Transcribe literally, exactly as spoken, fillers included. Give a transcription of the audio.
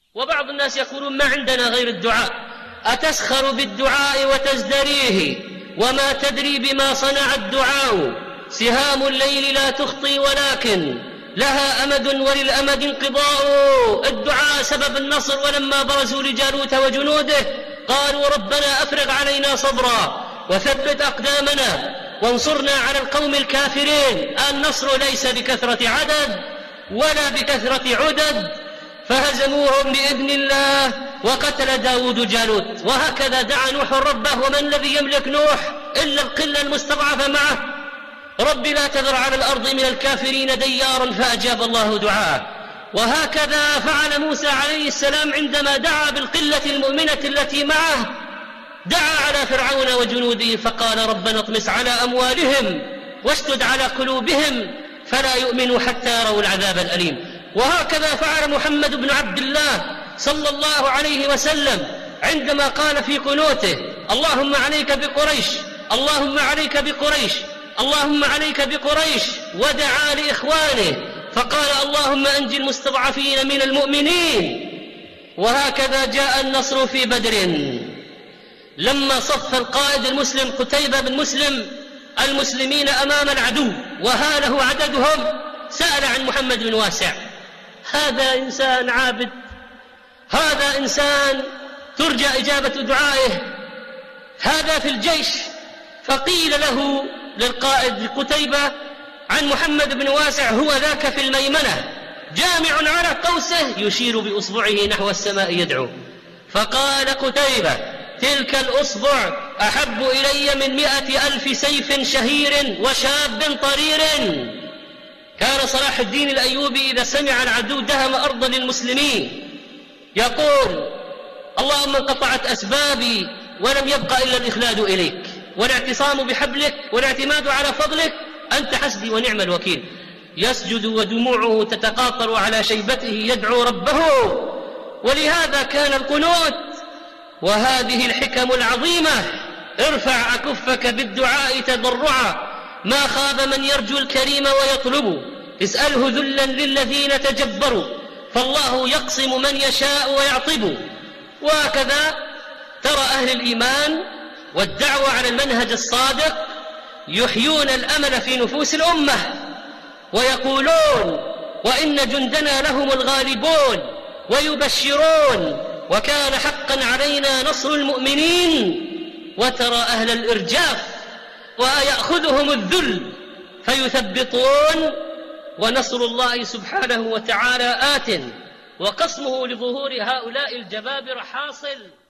وبعض الناس يقولون ما عندنا غير الدعاء، أتسخر بالدعاء وتزدريه وما تدري بما صنع الدعاء، سهام الليل لا تخطي ولكن لها أمد وللأمد انقضاء. الدعاء سبب النصر، ولما برزوا لجالوت وجنوده قالوا ربنا أفرغ علينا صبرا وثبت أقدامنا وانصرنا على القوم الكافرين. النصر ليس بكثرة عدد ولا بكثرة عدد، فهزموهم بإذن الله وقتل داود جالوت. وهكذا دعا نوح ربه، ومن الذي يملك نوح إلا القلة المستضعفة معه؟ رب لا تذر على الأرض من الكافرين ديارا، فأجاب الله دعاءه. وهكذا فعل موسى عليه السلام عندما دعا بالقلة المؤمنة التي معه، دعا على فرعون وجنوده فقال ربنا اطمس على أموالهم واشدد على قلوبهم فلا يؤمنوا حتى يروا العذاب الأليم. وهكذا فعل محمد بن عبد الله صلى الله عليه وسلم عندما قال في قنوته اللهم عليك بقريش، اللهم عليك بقريش، اللهم عليك بقريش، ودعا لإخوانه فقال اللهم أنجي المستضعفين من المؤمنين. وهكذا جاء النصر في بدر لما صف القائد المسلم قتيبة بن مسلم المسلمين أمام العدو وهاله عددهم، سأل عن محمد بن واسع، هذا إنسان عابد، هذا إنسان ترجى إجابة دعائه، هذا في الجيش. فقيل له للقائد قتيبة عن محمد بن واسع هو ذاك في الميمنة جامع على قوسه يشير بأصبعه نحو السماء يدعو. فقال قتيبة تلك الأصبع أحب إلي من مئة ألف سيف شهير وشاب طرير. كان صلاح الدين الأيوبي إذا سمع العدو دهم أرضا للمسلمين يقول اللهم انقطعت أسبابي ولم يبقى إلا الإخلاد إليك والاعتصام بحبلك والاعتماد على فضلك، أنت حسبي ونعم الوكيل. يسجد ودموعه تتقاطر على شيبته يدعو ربه. ولهذا كان القنوت وهذه الحكم العظيمة. ارفع أكفك بالدعاء تضرعا ما خاب من يرجو الكريم ويطلب، اسأله ذلا للذين تجبروا فالله يقسم من يشاء ويعطب. وهكذا ترى أهل الإيمان والدعوة على المنهج الصادق يحيون الأمل في نفوس الأمة ويقولون وإن جندنا لهم الغالبون ويبشرون وكان حقا علينا نصر المؤمنين. وترى أهل الإرجاف ويأخذهم الذل فيثبطون، ونصر الله سبحانه وتعالى آت وقسمه لظهور هؤلاء الجبابرة حاصل.